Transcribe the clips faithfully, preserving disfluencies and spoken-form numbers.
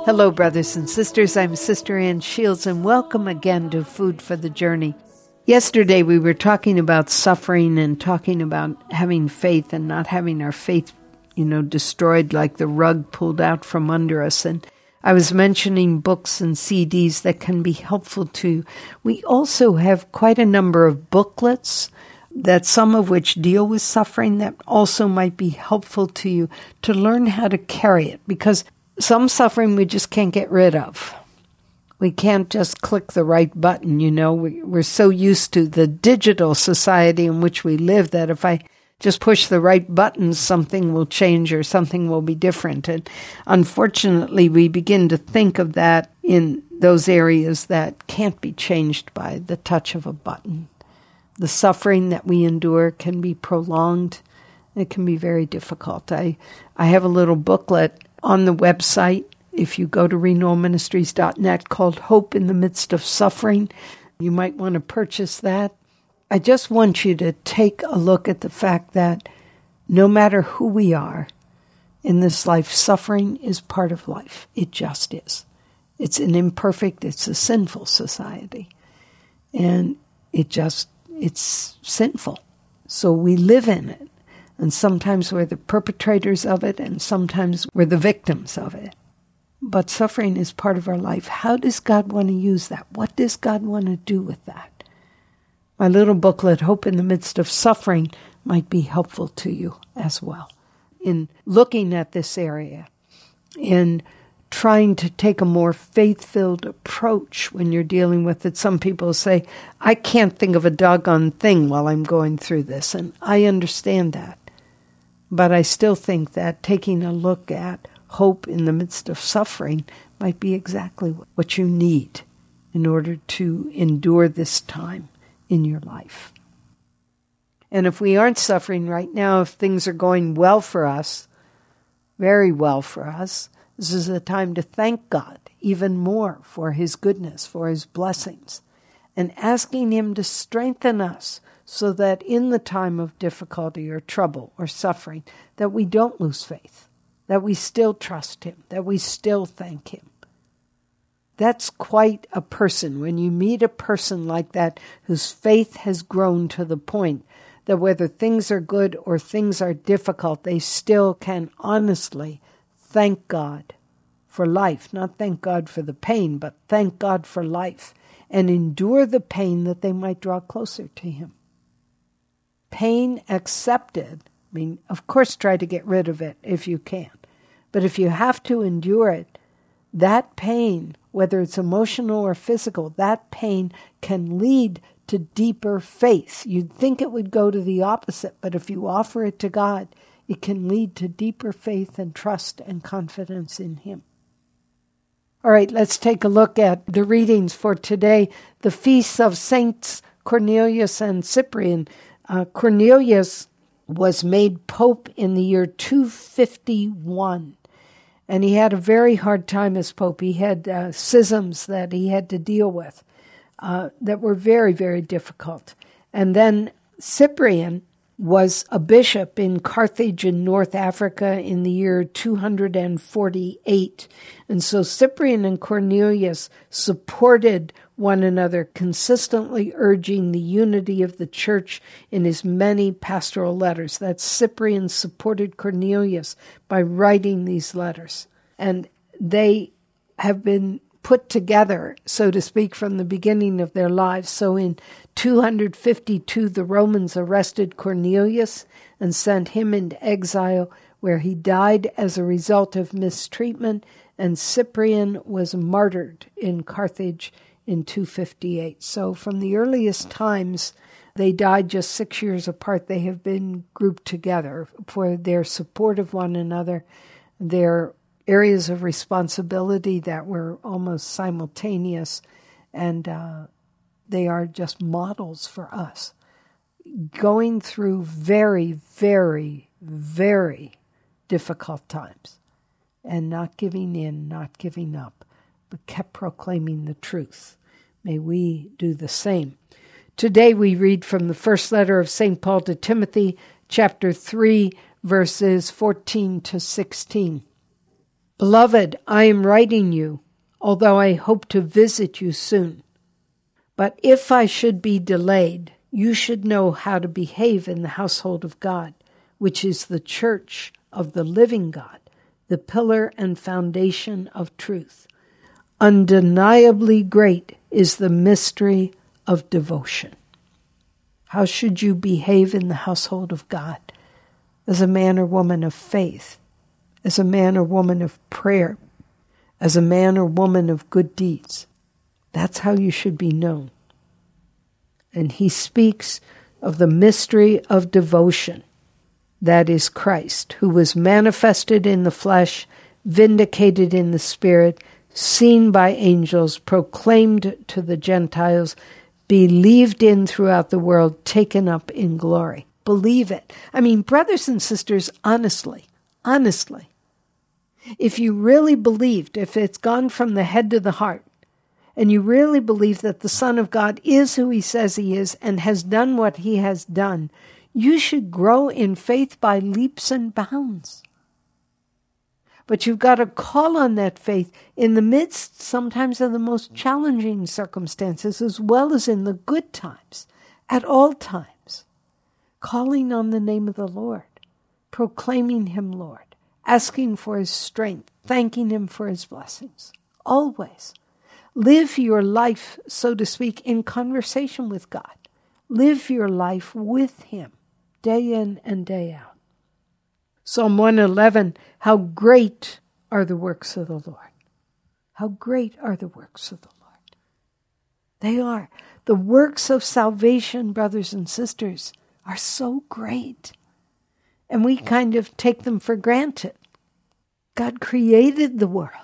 Hello, brothers and sisters. I'm Sister Ann Shields, and welcome again to Food for the Journey. Yesterday, we were talking about suffering and talking about having faith and not having our faith, you know, destroyed like the rug pulled out from under us. And I was mentioning books and C Ds that can be helpful too. We also have quite a number of booklets, that some of which deal with suffering, that also might be helpful to you to learn how to carry it, because some suffering we just can't get rid of. We can't just click the right button, you know. We, we're so used to the digital society in which we live that if I just push the right buttons, something will change or something will be different. And unfortunately, we begin to think of that in those areas that can't be changed by the touch of a button. The suffering that we endure can be prolonged. It can be very difficult. I, I have a little booklet on the website, if you go to renewal ministries dot net, called Hope in the Midst of Suffering. You might want to purchase that. I just want you to take a look at the fact that no matter who we are in this life, suffering is part of life. It just is. It's an imperfect, it's a sinful society. And it just, it's sinful. So we live in it. And sometimes we're the perpetrators of it, and sometimes we're the victims of it. But suffering is part of our life. How does God want to use that? What does God want to do with that? My little booklet, Hope in the Midst of Suffering, might be helpful to you as well in looking at this area, in trying to take a more faith-filled approach when you're dealing with it. Some people say, I can't think of a doggone thing while I'm going through this, and I understand that. But I still think that taking a look at hope in the midst of suffering might be exactly what you need in order to endure this time in your life. And if we aren't suffering right now, if things are going well for us, very well for us, this is a time to thank God even more for His goodness, for His blessings, and asking Him to strengthen us so that in the time of difficulty or trouble or suffering, that we don't lose faith, that we still trust Him, that we still thank Him. That's quite a person. When you meet a person like that whose faith has grown to the point that whether things are good or things are difficult, they still can honestly thank God for life. Not thank God for the pain, but thank God for life and endure the pain that they might draw closer to Him. Pain accepted, I mean, of course, try to get rid of it if you can. But if you have to endure it, that pain, whether it's emotional or physical, that pain can lead to deeper faith. You'd think it would go to the opposite, but if you offer it to God, it can lead to deeper faith and trust and confidence in Him. All right, let's take a look at the readings for today. The feasts of Saints Cornelius and Cyprian. Uh, Cornelius was made pope in the year two fifty-one, and he had a very hard time as pope. He had uh, schisms that he had to deal with uh, that were very, very difficult. And then Cyprian was a bishop in Carthage in North Africa in the year two forty-eight. And so Cyprian and Cornelius supported one another, consistently urging the unity of the church in his many pastoral letters. That Cyprian supported Cornelius by writing these letters. And they have been put together, so to speak, from the beginning of their lives. So in two fifty-two, the Romans arrested Cornelius and sent him into exile, where he died as a result of mistreatment, and Cyprian was martyred in Carthage in two fifty-eight. So from the earliest times, they died just six years apart. They have been grouped together for their support of one another, their areas of responsibility that were almost simultaneous, and uh, they are just models for us. Going through very, very, very difficult times and not giving in, not giving up, but kept proclaiming the truth. May we do the same. Today we read from the first letter of Saint Paul to Timothy, chapter three, verses fourteen to sixteen. Beloved, I am writing you, although I hope to visit you soon. But if I should be delayed, you should know how to behave in the household of God, which is the church of the living God, the pillar and foundation of truth. Undeniably great is the mystery of devotion. How should you behave in the household of God? As a man or woman of faith, as a man or woman of prayer, as a man or woman of good deeds. That's how you should be known. And he speaks of the mystery of devotion. That is Christ, who was manifested in the flesh, vindicated in the spirit, seen by angels, proclaimed to the Gentiles, believed in throughout the world, taken up in glory. Believe it. I mean, brothers and sisters, honestly, honestly, if you really believed, if it's gone from the head to the heart, and you really believe that the Son of God is who he says he is and has done what he has done, you should grow in faith by leaps and bounds. But you've got to call on that faith in the midst sometimes of the most challenging circumstances as well as in the good times, at all times. Calling on the name of the Lord, proclaiming him Lord, asking for his strength, thanking him for his blessings. Always. Live your life, so to speak, in conversation with God. Live your life with him, day in and day out. Psalm one eleven, how great are the works of the Lord. How great are the works of the Lord. They are. The works of salvation, brothers and sisters, are so great. And we kind of take them for granted. God created the world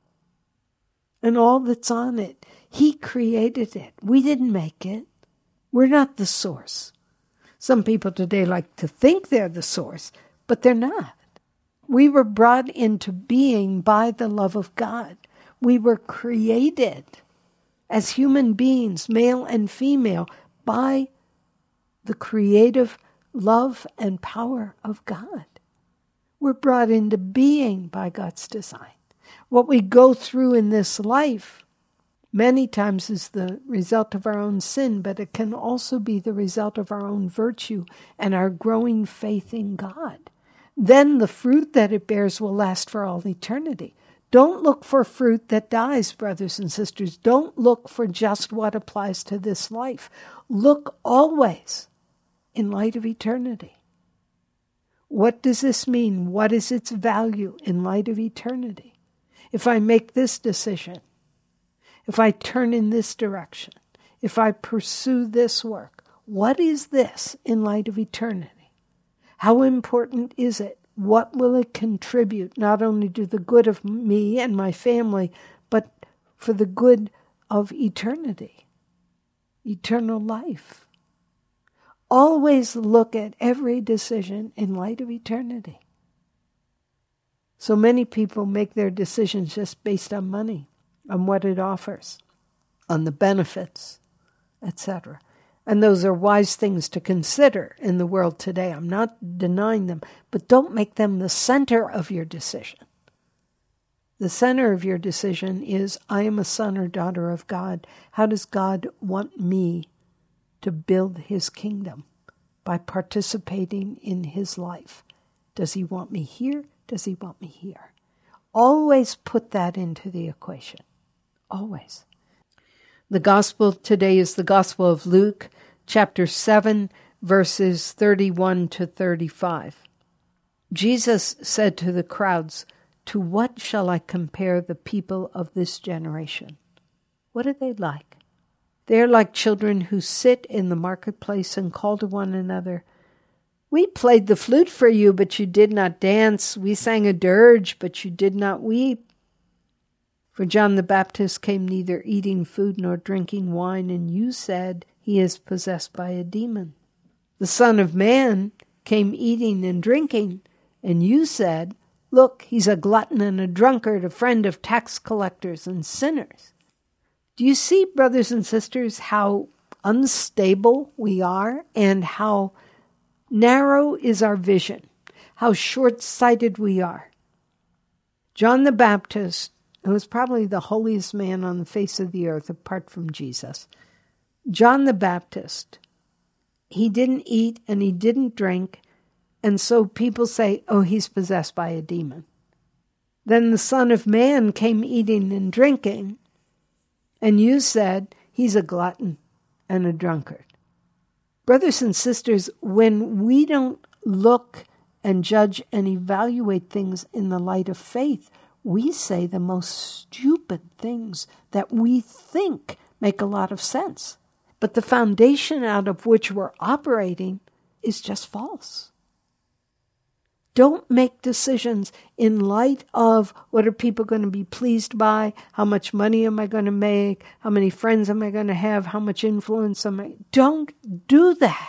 and all that's on it. He created it. We didn't make it. We're not the source. Some people today like to think they're the source, but they're not. We were brought into being by the love of God. We were created as human beings, male and female, by the creative love and power of God. We're brought into being by God's design. What we go through in this life many times is the result of our own sin, but it can also be the result of our own virtue and our growing faith in God. Then the fruit that it bears will last for all eternity. Don't look for fruit that dies, brothers and sisters. Don't look for just what applies to this life. Look always in light of eternity. What does this mean? What is its value in light of eternity? If I make this decision, if I turn in this direction, if I pursue this work, what is this in light of eternity? How important is it? What will it contribute not only to the good of me and my family, but for the good of eternity, eternal life? Always look at every decision in light of eternity. So many people make their decisions just based on money, on what it offers, on the benefits, et cetera. And those are wise things to consider in the world today. I'm not denying them, but don't make them the center of your decision. The center of your decision is, I am a son or daughter of God. How does God want me to build his kingdom? By participating in his life. Does he want me here? Does he want me here? Always put that into the equation. Always. The gospel today is the Gospel of Luke, chapter seven, verses thirty-one to thirty-five. Jesus said to the crowds, "To what shall I compare the people of this generation? What are they like? They are like children who sit in the marketplace and call to one another, 'We played the flute for you, but you did not dance. We sang a dirge, but you did not weep.' For John the Baptist came neither eating food nor drinking wine, and you said, 'He is possessed by a demon.' The Son of Man came eating and drinking, and you said, 'Look, he's a glutton and a drunkard, a friend of tax collectors and sinners.'" Do you see, brothers and sisters, how unstable we are and how narrow is our vision, how short-sighted we are? John the Baptist, who was probably the holiest man on the face of the earth apart from Jesus, John the Baptist, he didn't eat and he didn't drink, and so people say, oh, he's possessed by a demon. Then the Son of Man came eating and drinking, and you said he's a glutton and a drunkard. Brothers and sisters, when we don't look and judge and evaluate things in the light of faith, we say the most stupid things that we think make a lot of sense. But the foundation out of which we're operating is just false. Don't make decisions in light of what are people going to be pleased by, how much money am I going to make, how many friends am I going to have, how much influence am I... Don't do that.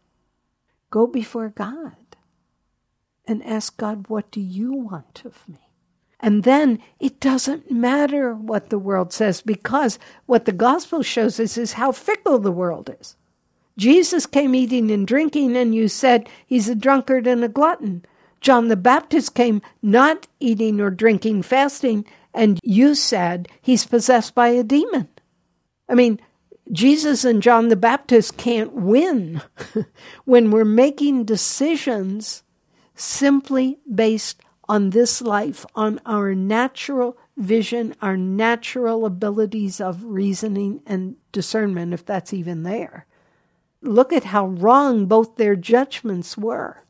Go before God and ask God, what do you want of me? And then it doesn't matter what the world says, because what the gospel shows us is how fickle the world is. Jesus came eating and drinking, and you said he's a drunkard and a glutton. John the Baptist came not eating or drinking, fasting, and you said he's possessed by a demon. I mean, Jesus and John the Baptist can't win when we're making decisions simply based on this life, on our natural vision, our natural abilities of reasoning and discernment, if that's even there. Look at how wrong both their judgments were.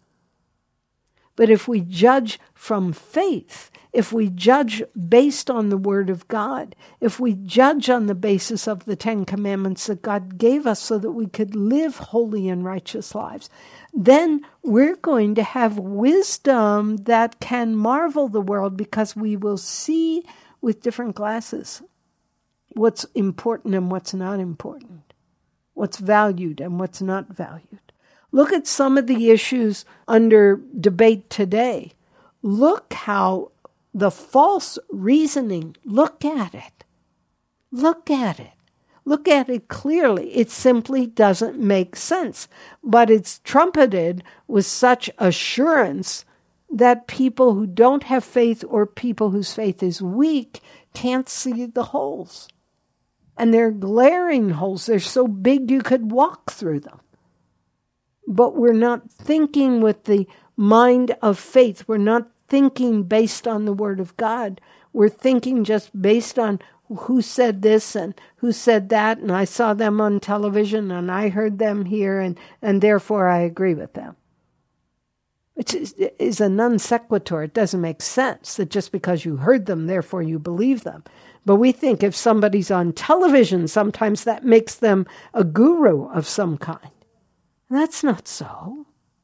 But if we judge from faith, if we judge based on the Word of God, if we judge on the basis of the Ten Commandments that God gave us so that we could live holy and righteous lives, then we're going to have wisdom that can marvel the world, because we will see with different glasses what's important and what's not important, what's valued and what's not valued. Look at some of the issues under debate today. Look how the false reasoning, look at it. Look at it. Look at it clearly. It simply doesn't make sense. But it's trumpeted with such assurance that people who don't have faith, or people whose faith is weak, can't see the holes. And they're glaring holes. They're so big you could walk through them. But we're not thinking with the mind of faith. We're not thinking based on the Word of God. We're thinking just based on who said this and who said that, and I saw them on television and I heard them here, and, and therefore I agree with them. Which is, is a non sequitur. It doesn't make sense that just because you heard them, therefore you believe them. But we think if somebody's on television, sometimes that makes them a guru of some kind. That's not so.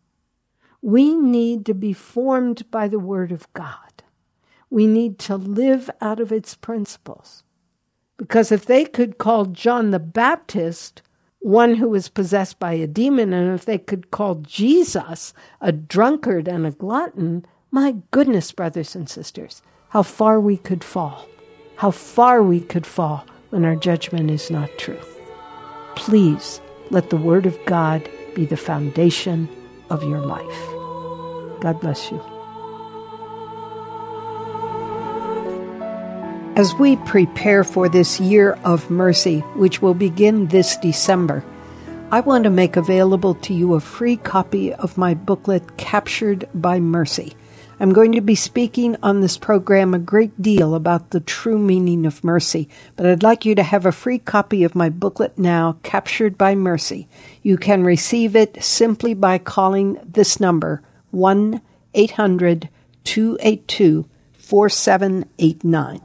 We need to be formed by the Word of God. We need to live out of its principles. Because if they could call John the Baptist one who was possessed by a demon, and if they could call Jesus a drunkard and a glutton, my goodness, brothers and sisters, how far we could fall. How far we could fall when our judgment is not true. Please let the Word of God be the foundation of your life. God bless you. As we prepare for this year of mercy, which will begin this December, I want to make available to you a free copy of my booklet, Captured by Mercy. I'm going to be speaking on this program a great deal about the true meaning of mercy, but I'd like you to have a free copy of my booklet now, Captured by Mercy. You can receive it simply by calling this number, one eight hundred two eight two four seven eight nine.